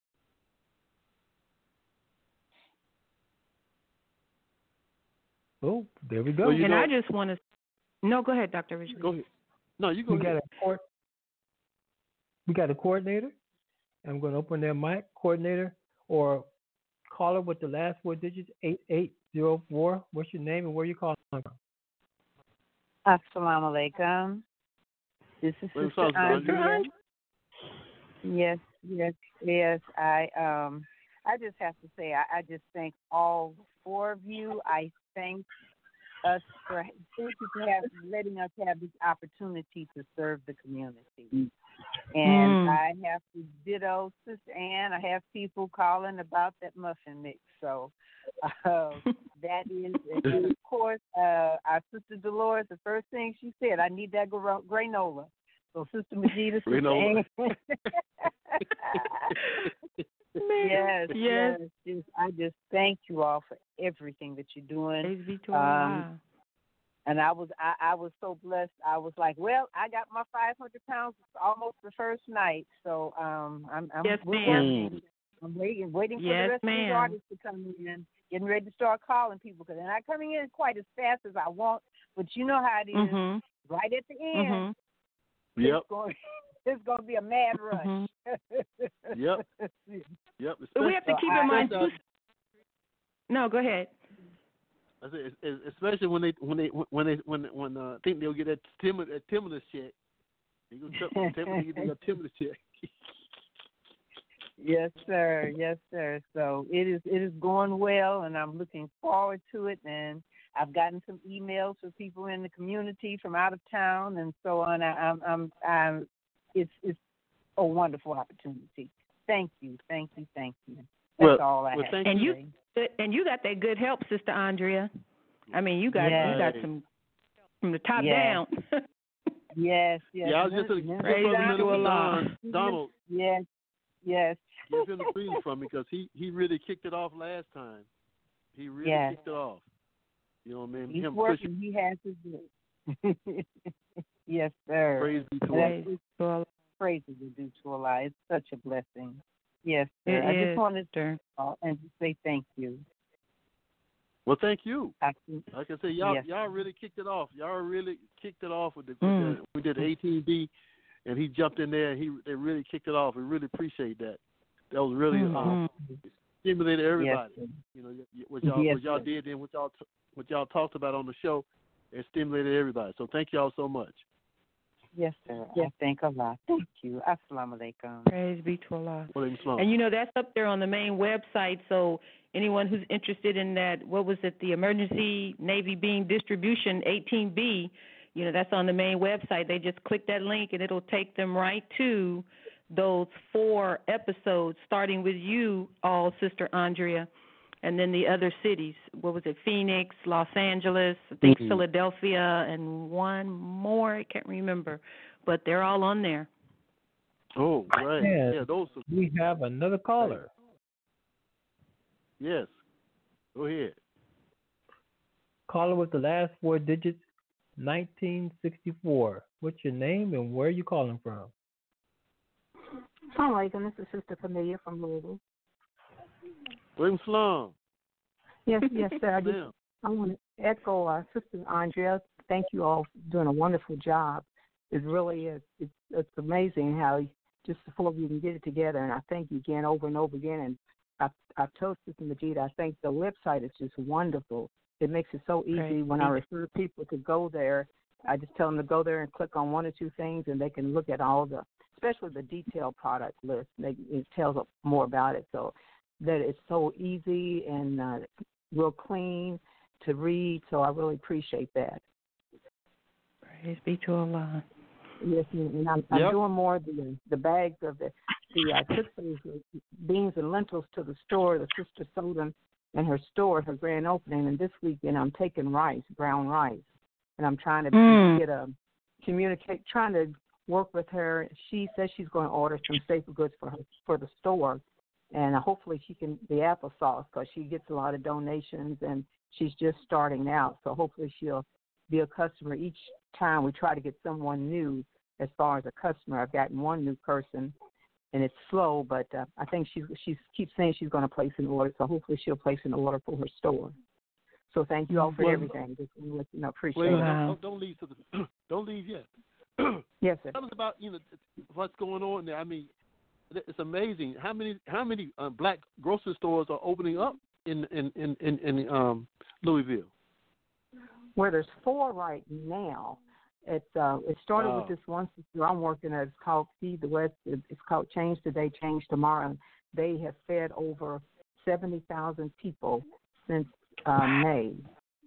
S3: Oh, there we go.
S6: Well, I just want to. No, go ahead, Dr. Richard.
S4: Go ahead. No, you go ahead.
S3: We got a coordinator. I'm going to open their mic, coordinator, or caller with the last 4 digits, 8804. What's your name and where you calling from?
S9: Assalamu alaikum. This is Sister Andrea. Yes. I just have to say, I just thank all 4 of you. I thank us for letting us have this opportunity to serve the community. And I have to ditto Sister Ann. I have people calling about that muffin mix. So that is, and of course, our Sister Dolores, the first thing she said, I need that granola. So Sister Majida, Sister Ann. Yes. I just thank you all for everything that you're doing. And I was so blessed. I was like, well, I got my 500 pounds almost the first night. So I'm waiting for the rest of the artists to come in, getting ready to start calling people because they're not coming in quite as fast as I want. But you know how it is. Right at the end. It's going to be a mad rush.
S4: Yep.
S6: We have to keep in mind. No, go ahead.
S4: I say, especially when I think they'll get that stimulus check. They go get that stimulus check.
S9: Yes, sir. So it is going well, and I'm looking forward to it. And I've gotten some emails from people in the community from out of town and so on. It's a wonderful opportunity. Thank you. That's all I have to say.
S6: And you got that good help, Sister Andrea. I mean, you got some from the top down.
S9: Yes.
S4: Yeah, I was just Donald.
S9: Yes.
S4: Give him the greetings from me because he really kicked it off last time. He really kicked it off. You know what I mean?
S9: He's working. He has to do it. Yes, sir.
S4: Praise be to Allah.
S9: Praise be to Allah. It's such a blessing. Yes, sir. I just wanted to and to say thank you.
S4: Well, thank you. Like I say, y'all really kicked it off. Y'all really kicked it off with we did 18B, and he jumped in there. And they really kicked it off. We really appreciate that. That was really stimulated everybody.
S9: Yes,
S4: you know what y'all did and what y'all talked about on the show. It stimulated everybody. So thank y'all so much.
S9: Yes, sir. I thank Allah. Thank you. Assalamu alaikum.
S6: Praise be to Allah. And that's up there on the main website. So anyone who's interested in that, what was it, the Emergency Navy Bean Distribution 18B, that's on the main website. They just click that link and it'll take them right to those 4 episodes, starting with you all, Sister Andrea, and then the other cities. What was it? Phoenix, Los Angeles, I think Philadelphia, and one more. I can't remember. But they're all on there.
S4: Oh, right. Yeah, those are...
S3: We have another caller.
S4: Yes. Go ahead.
S3: Caller with the last 4 digits, 1964. What's your name and where are you calling from?
S10: Assalamu alaikum. This is Sister Pamelia from Louisville.
S4: William Slum.
S10: Yes, sir. I want to echo Sister Andrea. Thank you all for doing a wonderful job. It really is. It's amazing how just the 4 of you can get it together, and I thank you again over and over again. And I've told Sister Majida, I think the website is just wonderful. It makes it so easy when I refer people to go there. I just tell them to go there and click on one or two things, and they can look at all especially the detailed product list. It tells more about it, so that it's so easy and real clean to read. So I really appreciate that.
S6: Praise be to Allah.
S10: Yes, and I'm doing more of the bags of I took those beans and lentils to the store. The sister sold them in her store at her grand opening, and this weekend I'm taking brown rice, and I'm trying to trying to work with her. She says she's going to order some staple goods for the store, and hopefully she can the applesauce, because she gets a lot of donations and she's just starting out. So hopefully she'll be a customer each time we try to get someone new. As far as a customer, I've gotten one new person, and it's slow, but I think she keeps saying she's going to place an order, so hopefully she'll place an order for her store. So thank you all for everything. Just want to let you know, appreciate it.
S4: Don't leave don't leave yet.
S10: Yes, sir.
S4: Tell us about what's going on there. I mean, it's amazing how many black grocery stores are opening up in Louisville.
S10: Well, there's 4 right now. It started with this one sister I'm working at. It's called Feed the West. It's called Change Today, Change Tomorrow. They have fed over 70,000 people since May,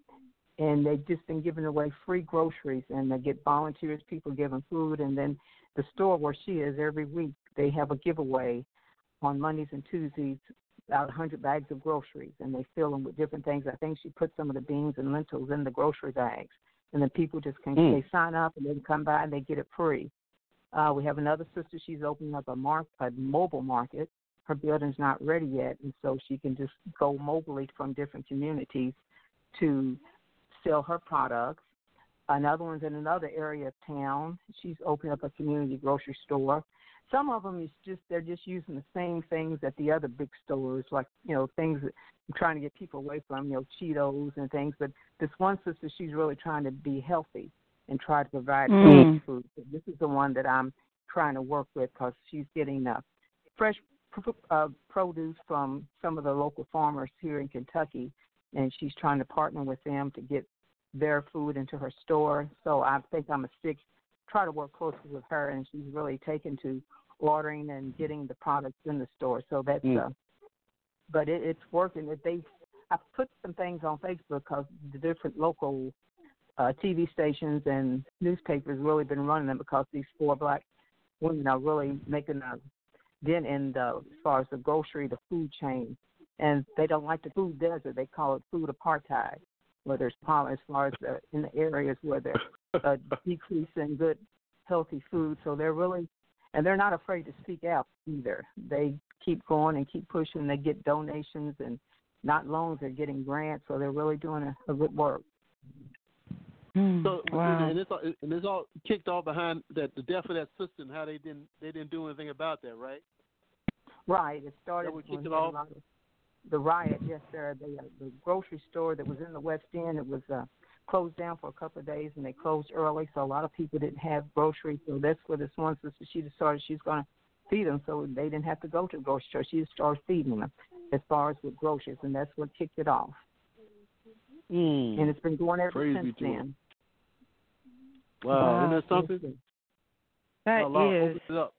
S10: and they've just been giving away free groceries, and they get volunteers, people giving food, and then the store where she is every week they have a giveaway on Mondays and Tuesdays, about 100 bags of groceries, and they fill them with different things. I think she put some of the beans and lentils in the grocery bags. And then people just they sign up and they can come by and they get it free. We have another sister. She's opening up a mobile market. Her building's not ready yet, and so she can just go mobilely from different communities to sell her products. Another one's in another area of town. She's opening up a community grocery store. Some of them they're just using the same things that the other big stores, like things that I'm trying to get people away from, Cheetos and things. But this one sister, she's really trying to be healthy and try to provide healthy food. So this is the one that I'm trying to work with, because she's getting fresh produce from some of the local farmers here in Kentucky, and she's trying to partner with them to get their food into her store. So I think I'm try to work closely with her, and she's really taken to ordering and getting the products in the store. So that's but it's working. I've put some things on Facebook, because the different local TV stations and newspapers really been running them, because these 4 black women are really making a dent in as far as the food chain, and they don't like the food desert. They call it food apartheid, where there's power as far as in the areas where there's a decrease in good, healthy food. So they're not afraid to speak out either. They keep going and keep pushing. They get donations and not loans. They're getting grants. So they're really doing a good work.
S4: So and it's all kicked off behind the death of that sister, and how they didn't do anything about that, right?
S10: Right. It started
S4: when kicked it off.
S10: The riot, yes, sir. The grocery store that was in the West End, it was closed down for a couple of days, and they closed early, so a lot of people didn't have groceries. So that's where this one sister, she decided she's going to feed them, so they didn't have to go to the grocery store. She just started feeding them as far as with groceries, and that's what kicked it off. And it's been going ever since then.
S4: Wow, isn't that something?
S6: That
S4: Allah
S6: is.
S4: opens it up.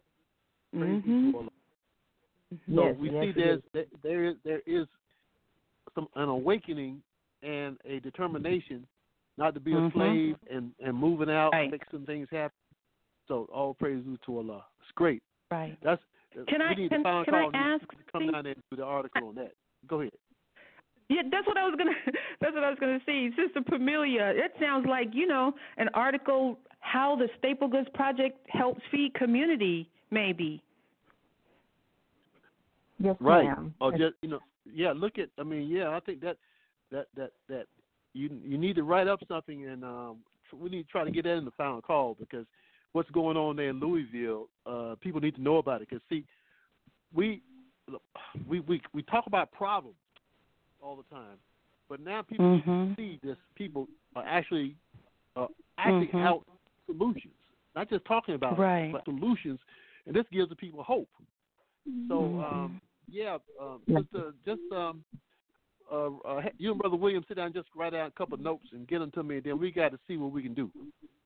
S4: So we see there is an awakening and a determination not to be a slave and moving out, fixing things happen. So all praise to Allah. It's great.
S6: Right.
S4: Can I ask? Come down there and do the article on that. Go ahead.
S6: Yeah, that's what I was gonna say, Sister Pamelia. It sounds like an article how the Staple Goods Project helps feed community, maybe.
S10: Yes,
S4: right.
S10: ma'am.
S4: Or just look at. I think that you need to write up something, and we need to try to get that in the final call, because what's going on there in Louisville, people need to know about it. Because see, we talk about problems all the time, but now people need to see this. People are actually acting out solutions, not just talking about it, but solutions, and this gives the people hope. So Yeah,
S10: Yeah.
S4: You and Brother William sit down and just write down a couple of notes and get them to me, and then we got to see what we can do.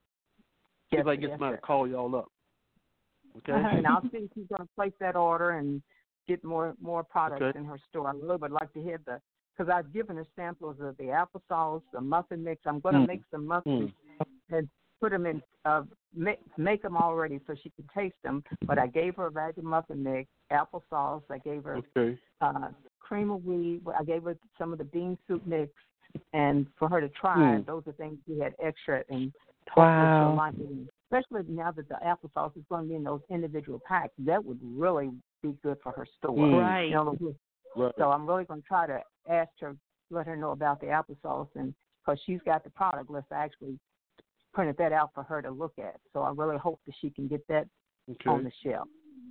S4: See if I can get somebody to call y'all up. Okay.
S10: And I'll see if she's going to place that order and get more products in her store. I really would like to hear because I've given her samples of the applesauce, the muffin mix. I'm going to make some muffins and put them in, make them already so she can taste them. But I gave her a bag of muffin mix, applesauce. I gave her cream of wheat. I gave her some of the bean soup mix, and for her to try. Those are things we had extra and
S6: wow.
S10: Especially now that the applesauce is going to be in those individual packs, that would really be good for her store.
S6: Right.
S10: You know, so I'm really going to try to ask her, let her know about the applesauce, and because she's got the product list, I actually printed that out for her to look at. So I really hope that she can get that on the shelf.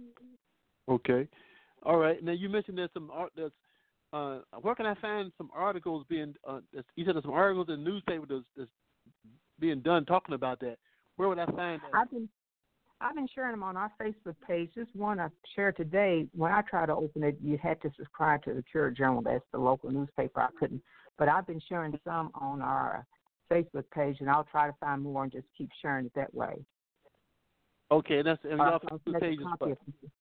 S4: Okay. All right. Now you mentioned there's some art. Where can I find some articles being? You said there's some articles in the newspaper that's being done talking about that. Where would I find that?
S10: I've been sharing them on our Facebook page. This one I shared today, when I tried to open it, you had to subscribe to the Courier Journal. That's the local newspaper. I couldn't. But I've been sharing some on our Facebook page, and I'll try to find more and just keep sharing it that way.
S4: Okay, and your Facebook page is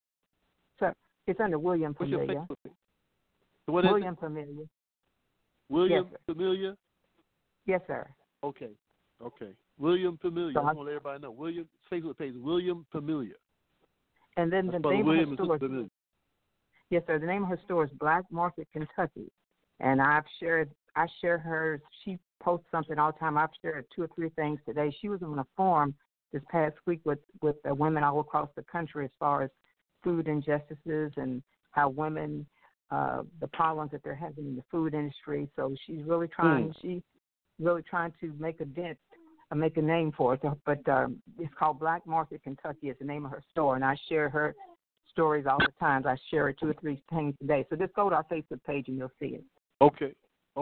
S10: So it's under William Familia.
S4: What's your Facebook page? So what
S10: William
S4: is it?
S10: Familia.
S4: William
S10: Yes,
S4: Familia?
S10: Yes, sir.
S4: Okay. William Familia.
S10: So
S4: I just want to let everybody know. William's Facebook page is William Familia.
S10: And then
S4: That's
S10: the name
S4: William
S10: of her store. Yes, sir. The name of her store is Black Market Kentucky. And I share her. She posts something all the time. I've shared 2 or 3 things today. She was on a forum this past week with women all across the country as far as food injustices and how women, the problems that they're having in the food industry. So she's really trying. She's really trying to make a dent, make a name for it. But it's called Black Market Kentucky. Is the name of her store, and I share her stories all the time. I share it 2 or 3 things a day. So just go to our Facebook page and you'll see it.
S4: Okay.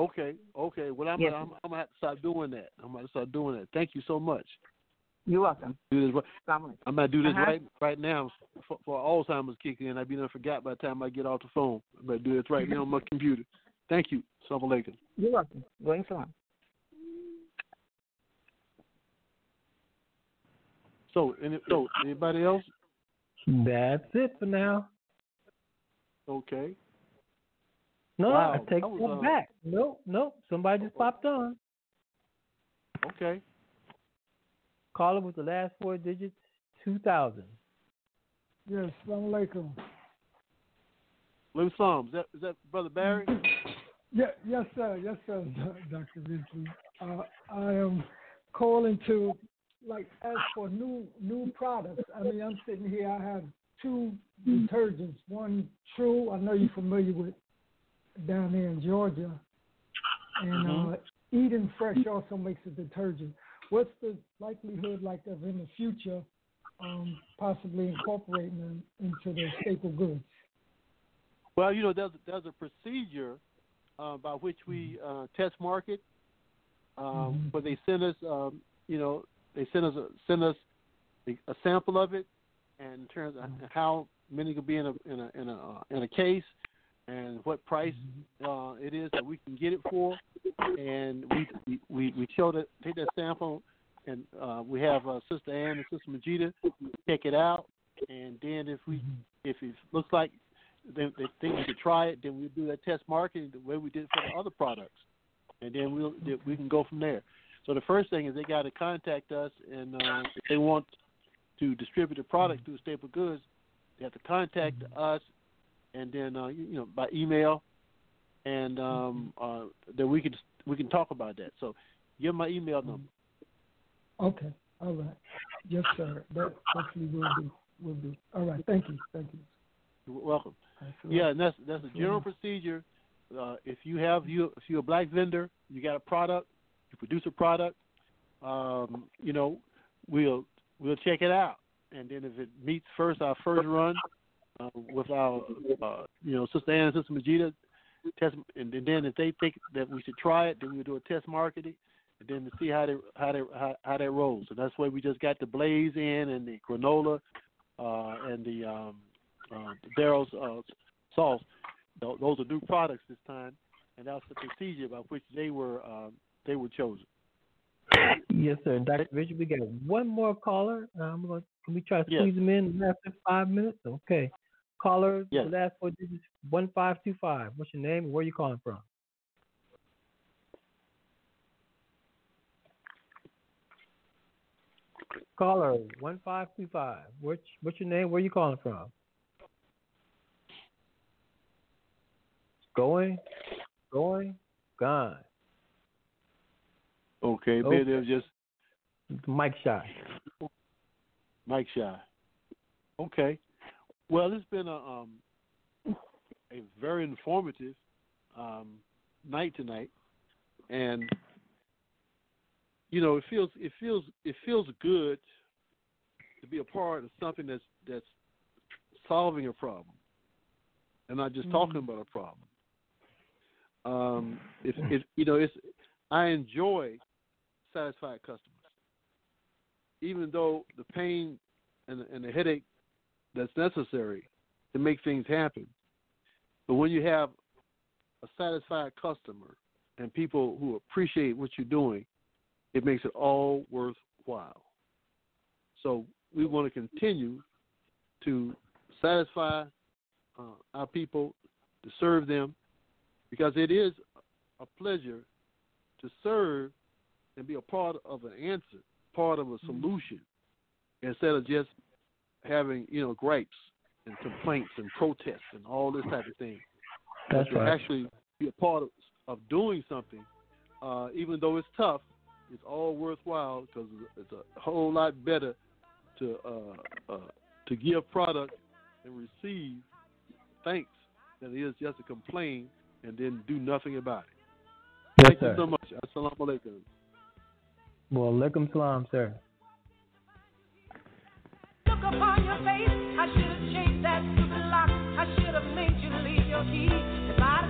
S4: Well, I'm gonna have to start doing that. Thank you so much.
S10: You're welcome.
S4: I'm gonna do this right now for Alzheimer's kicking in. I'll be done forgot by the time I get off the phone. I'm gonna do this right now on my computer. Thank you. Assalamu alaikum.
S10: You're welcome. Going salam.
S4: So anybody else?
S3: That's it for now.
S4: Okay.
S3: No,
S4: wow.
S3: I take that back. Nope. Somebody just popped on.
S4: Okay.
S3: Caller with the last 4 digits, 2000.
S11: Yes, assalamu alaikum.
S4: Is that Brother Barry?
S11: Yes, sir, Dr. Vincent. I am calling to ask for new products. I mean, I'm sitting here. I have 2 detergents. One True, I know you're familiar with, down there in Georgia, and Eden Fresh also makes a detergent. What's the likelihood of in the future possibly incorporating them into the staple goods?
S4: Well, there's a procedure by which we test market, where they send us, they send us a sample of it, and in terms of how many could be in a case, and what price it is that we can get it for, and we take that sample, and we have Sister Ann and Sister Majida check it out, and then if it looks like they think we should try it, then we'll do that test marketing the way we did for the other products, and then we can go from there. So the first thing is they got to contact us, and if they want to distribute the product through Staple Goods, they have to contact us, and then by email, and then we can talk about that. So give my email number.
S11: Okay, all right. Yes, sir. That actually will do. All right, thank you.
S4: You're welcome. Yeah, and that's a general procedure. If you're a black vendor, you got a product, you produce a product, we'll check it out, and then if it meets our first run with our Sister Ann and Sister Majida test, and then if they think that we should try it, then we'll do a test marketing, and then to see how that rolls. And that's why we just got the Blaze in and the granola and the Daryl's sauce. those are new products this time, and that's the procedure by which they were chosen.
S3: Yes, sir. Dr. Richard, we got one more caller. Can we try to squeeze him in after 5 minutes? Okay. Caller, the last 4 digits, 1525. What's your name and where are you calling from? Caller, 1525. What's your name? Where are you calling from? Going, gone.
S4: Okay, maybe they're just
S3: Mike Shy.
S4: Okay. Well, it's been a very informative night tonight, and it feels good to be a part of something that's solving a problem, and not just talking about a problem. I enjoy satisfied customers, even though the pain and the headache that's necessary to make things happen. But when you have a satisfied customer and people who appreciate what you're doing, it makes it all worthwhile. So we want to continue to satisfy our people, to serve them, because it is a pleasure to serve and be a part of an answer, part of a solution, instead of just having, gripes and complaints and protests and all this type of thing.
S3: That's
S4: but to
S3: right.
S4: actually be a part of doing something, even though it's tough, it's all worthwhile because it's a whole lot better to give product and receive thanks than it is just to complain and then do nothing about it.
S3: Yes,
S4: Thank
S3: sir.
S4: you so much. Assalamu alaikum.
S3: Well, alaikum salam, sir.
S12: Look upon your face. I should have changed that stupid lock. I should have made you leave your key. If I'd